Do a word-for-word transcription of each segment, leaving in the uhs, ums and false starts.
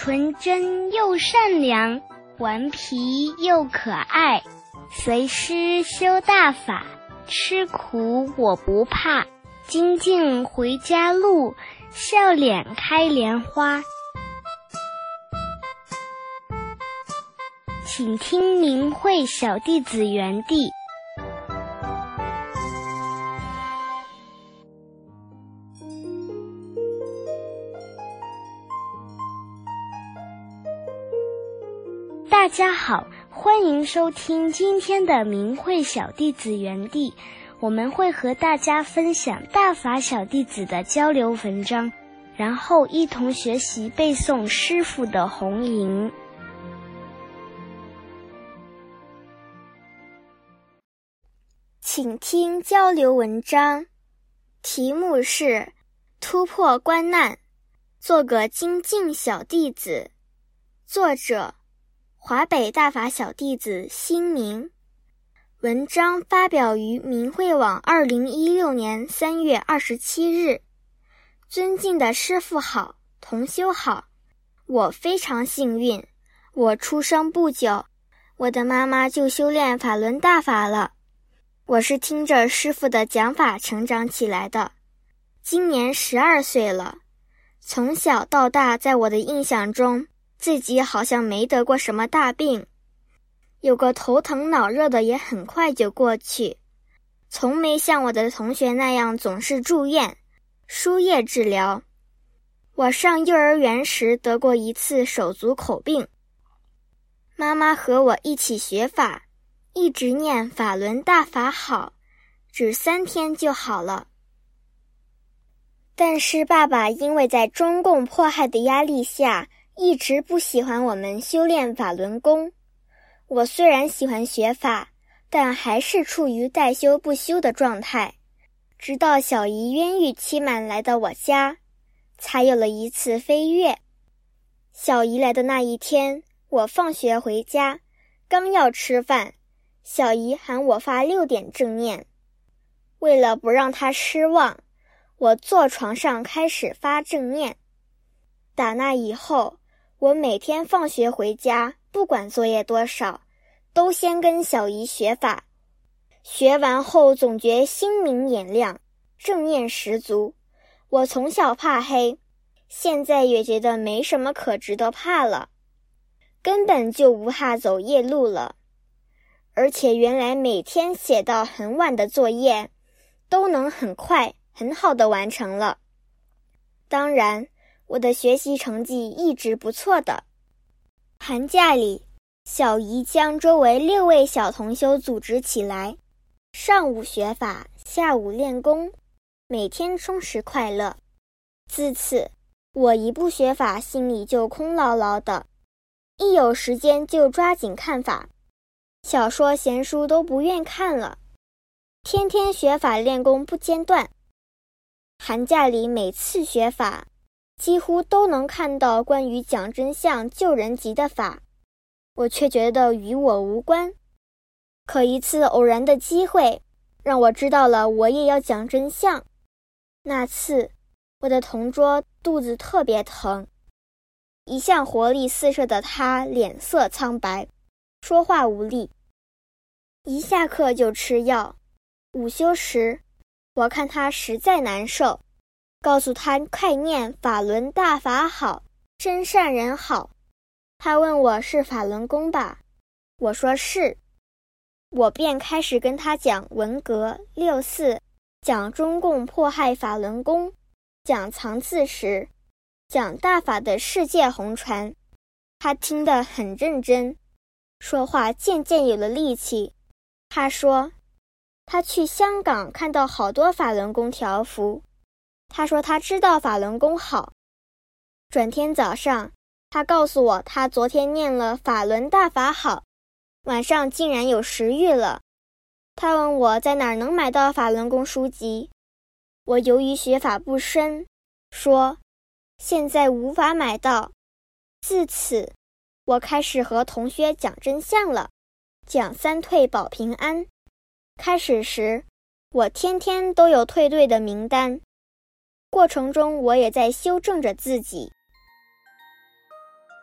纯真又善良，顽皮又可爱。随师修大法，吃苦我不怕。精进回家路，笑脸开莲花。请听明慧小弟子园地。大家好，欢迎收听今天的明慧小弟子园地。我们会和大家分享大法小弟子的交流文章，然后一同学习背诵师父的弘吟。 请听交流文章，题目是突破关难，做个精进小弟子。作者华北大法小弟子新明。文章发表于明慧网二零一六年三月二十七日。尊敬的师父好，同修好，我非常幸运，我出生不久，我的妈妈就修炼法轮大法了。我是听着师父的讲法成长起来的，今年十二岁了。从小到大，在我的印象中，自己好像没得过什么大病，有个头疼脑热的也很快就过去，从没像我的同学那样总是住院输液治疗。我上幼儿园时得过一次手足口病，妈妈和我一起学法，一直念法轮大法好，只三天就好了。但是爸爸因为在中共迫害的压力下，一直不喜欢我们修炼法轮功。我虽然喜欢学法，但还是处于待修不修的状态，直到小姨冤狱期满来到我家，才有了一次飞跃。小姨来的那一天，我放学回家，刚要吃饭，小姨喊我发六点正念。为了不让她失望，我坐床上开始发正念。打那以后，我每天放学回家，不管作业多少，都先跟小姨学法。学完后总觉心明眼亮，正念十足。我从小怕黑，现在也觉得没什么可值得怕了，根本就无怕走夜路了。而且原来每天写到很晚的作业，都能很快很好的完成了。当然，我的学习成绩一直不错的。寒假里，小姨将周围六位小同修组织起来，上午学法，下午练功，每天充实快乐。自此，我一不学法，心里就空落落的，一有时间就抓紧看法，小说闲书都不愿看了，天天学法练功不间断。寒假里每次学法，几乎都能看到关于讲真相救人集的法，我却觉得与我无关。可一次偶然的机会，让我知道了我也要讲真相。那次，我的同桌肚子特别疼，一向活力四射的他脸色苍白，说话无力，一下课就吃药。午休时，我看他实在难受，告诉他快念法轮大法好，真善人好。他问我是法轮功吧，我说是。我便开始跟他讲文革、六四，讲中共迫害法轮功，讲藏字时，讲大法的世界红传。他听得很认真，说话渐渐有了力气。他说他去香港看到好多法轮功条幅，他说他知道法轮功好。转天早上，他告诉我他昨天念了法轮大法好，晚上竟然有食欲了。他问我在哪儿能买到法轮功书籍，我由于学法不深，说现在无法买到。自此，我开始和同学讲真相了，讲三退保平安。开始时，我天天都有退队的名单，过程中我也在修正着自己。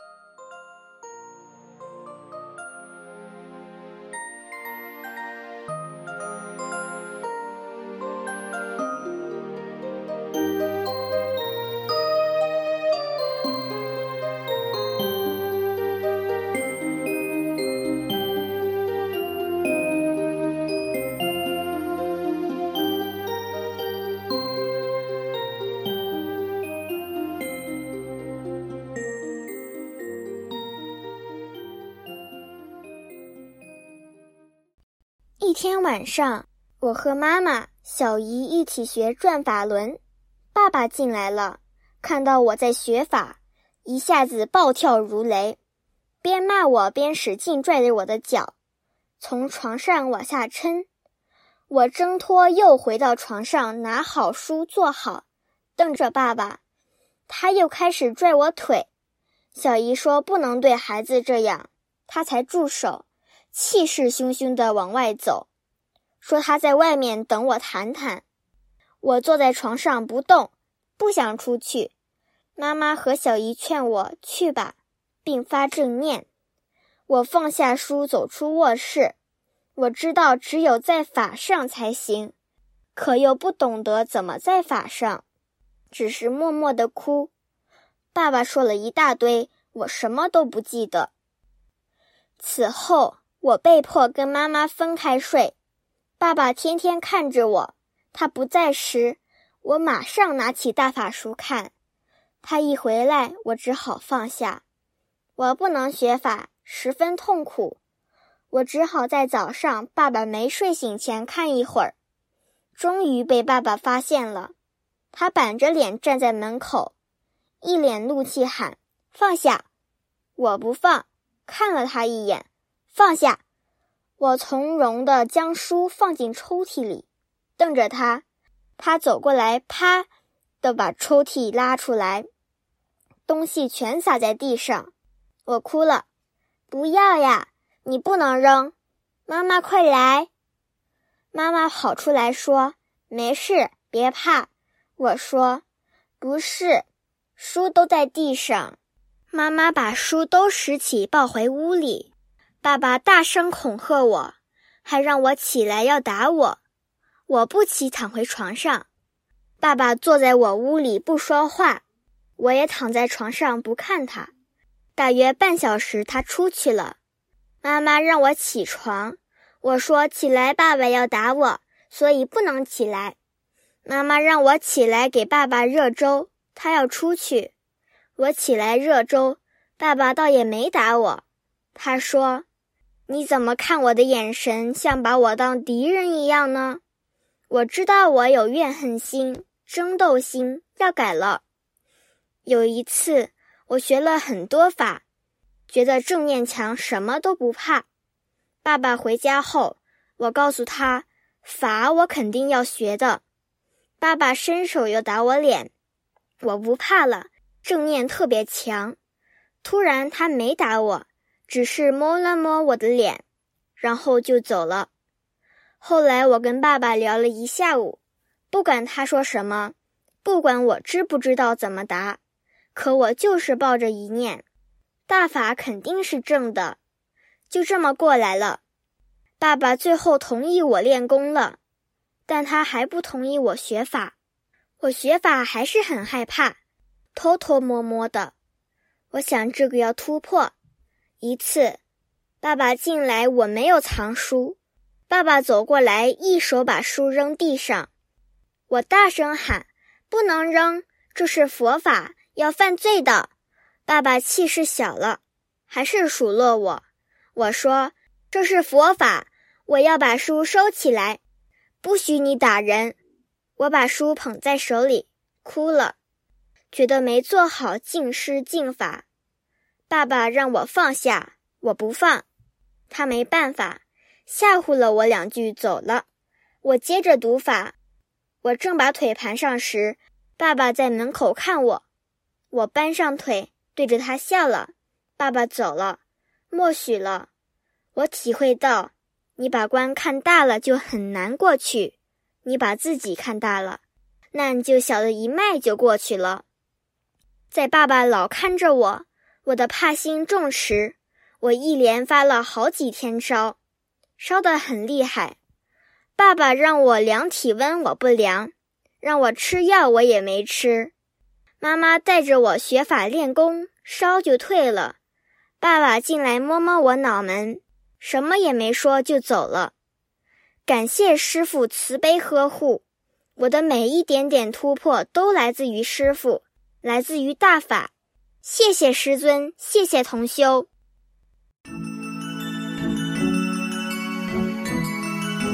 一天晚上，我和妈妈、小姨一起学转法轮，爸爸进来了，看到我在学法，一下子暴跳如雷，边骂我边使劲拽着我的脚，从床上往下抻。我挣脱又回到床上，拿好书坐好，瞪着爸爸，他又开始拽我腿。小姨说不能对孩子这样，他才住手，气势汹汹地往外走，说他在外面等我谈谈。我坐在床上不动，不想出去。妈妈和小姨劝我去吧，并发正念。我放下书走出卧室，我知道只有在法上才行，可又不懂得怎么在法上，只是默默地哭。爸爸说了一大堆，我什么都不记得。此后，我被迫跟妈妈分开睡。爸爸天天看着我，他不在时，我马上拿起大法书看。他一回来，我只好放下。我不能学法，十分痛苦。我只好在早上爸爸没睡醒前看一会儿。终于被爸爸发现了，他板着脸站在门口，一脸怒气喊：放下！我不放，看了他一眼，放下！我从容地将书放进抽屉里，瞪着他。他走过来，啪地把抽屉拉出来，东西全洒在地上。我哭了，不要呀，你不能扔，妈妈快来！妈妈跑出来说，没事，别怕。我说，不是，书都在地上。妈妈把书都拾起抱回屋里。爸爸大声恐吓我，还让我起来要打我。我不起，躺回床上。爸爸坐在我屋里不说话，我也躺在床上不看他。大约半小时他出去了。妈妈让我起床，我说起来爸爸要打我，所以不能起来。妈妈让我起来给爸爸热粥，他要出去。我起来热粥，爸爸倒也没打我。他说，你怎么看我的眼神像把我当敌人一样呢？我知道我有怨恨心、争斗心，要改了。有一次，我学了很多法，觉得正念强，什么都不怕。爸爸回家后，我告诉他，法我肯定要学的。爸爸伸手又打我脸，我不怕了，正念特别强。突然他没打我，只是摸了摸我的脸，然后就走了。后来我跟爸爸聊了一下午，不管他说什么，不管我知不知道怎么答，可我就是抱着一念，大法肯定是正的，就这么过来了。爸爸最后同意我练功了，但他还不同意我学法。我学法还是很害怕，偷偷摸摸的。我想这个要突破。一次，爸爸进来，我没有藏书，爸爸走过来，一手把书扔地上。我大声喊，不能扔，这是佛法，要犯罪的。爸爸气势小了，还是数落我。我说，这是佛法，我要把书收起来，不许你打人。我把书捧在手里，哭了，觉得没做好敬师敬法。爸爸让我放下，我不放，他没办法，吓唬了我两句走了。我接着读法，我正把腿盘上时，爸爸在门口看我，我搬上腿对着他笑了。爸爸走了，默许了。我体会到，你把关看大了就很难过去，你把自己看大了，那你就小的一脉就过去了。在爸爸老看着我，我的怕心重时，我一连发了好几天烧，烧得很厉害。爸爸让我量体温，我不量，让我吃药，我也没吃。妈妈带着我学法练功，烧就退了。爸爸进来摸摸我脑门，什么也没说就走了。感谢师父慈悲呵护，我的每一点点突破都来自于师父，来自于大法。谢谢师尊，谢谢同修。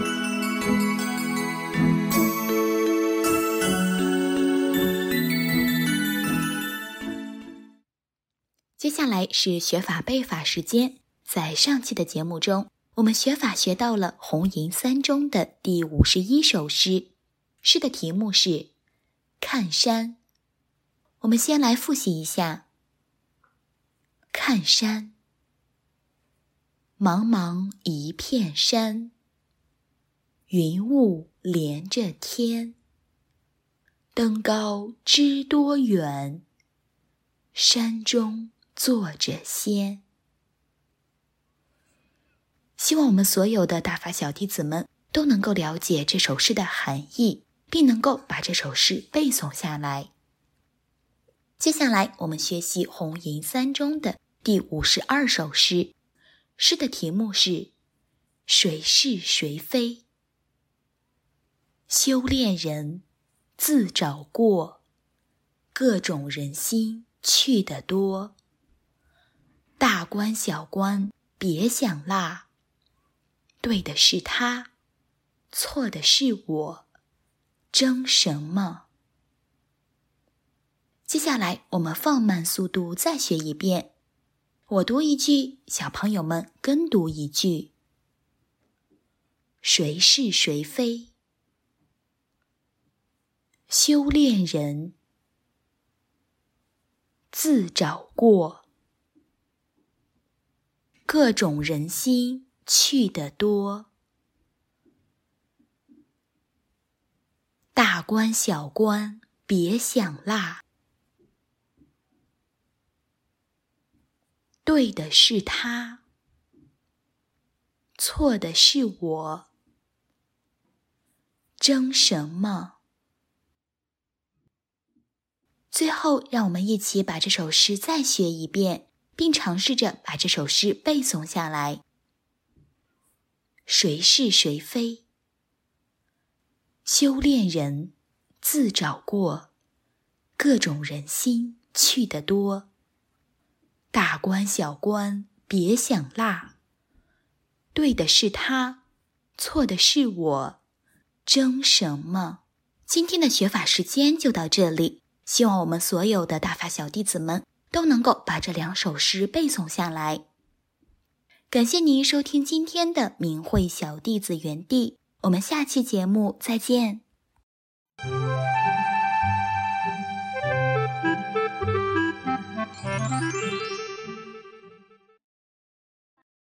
下来是学法背法时间。在上期的节目中，我们学法学到了红银三中的第五十一首诗，诗的题目是看山。我们先来复习一下。看山，茫茫一片山，云雾连着天，登高知多远，山中坐着仙。希望我们所有的大法小弟子们都能够了解这首诗的含义，并能够把这首诗背诵下来。接下来我们学习红银三中的第五十二首诗，诗的题目是谁是谁非。修炼人自找过，各种人心去得多。大官小官别想落，对的是他，错的是我，争什么？接下来我们放慢速度再学一遍，我读一句，小朋友们跟读一句。谁是谁非？修炼人自找过，各种人心去得多。大官小官别想落，对的是他，错的是我，争什么？最后，让我们一起把这首诗再学一遍，并尝试着把这首诗背诵下来。谁是谁非？修炼人自找过，各种人心去得多。大官小官别想落，对的是他，错的是我，争什么？今天的学法时间就到这里，希望我们所有的大法小弟子们都能够把这两首诗背诵下来。感谢您收听今天的明慧小弟子园地，我们下期节目再见。 Thank you.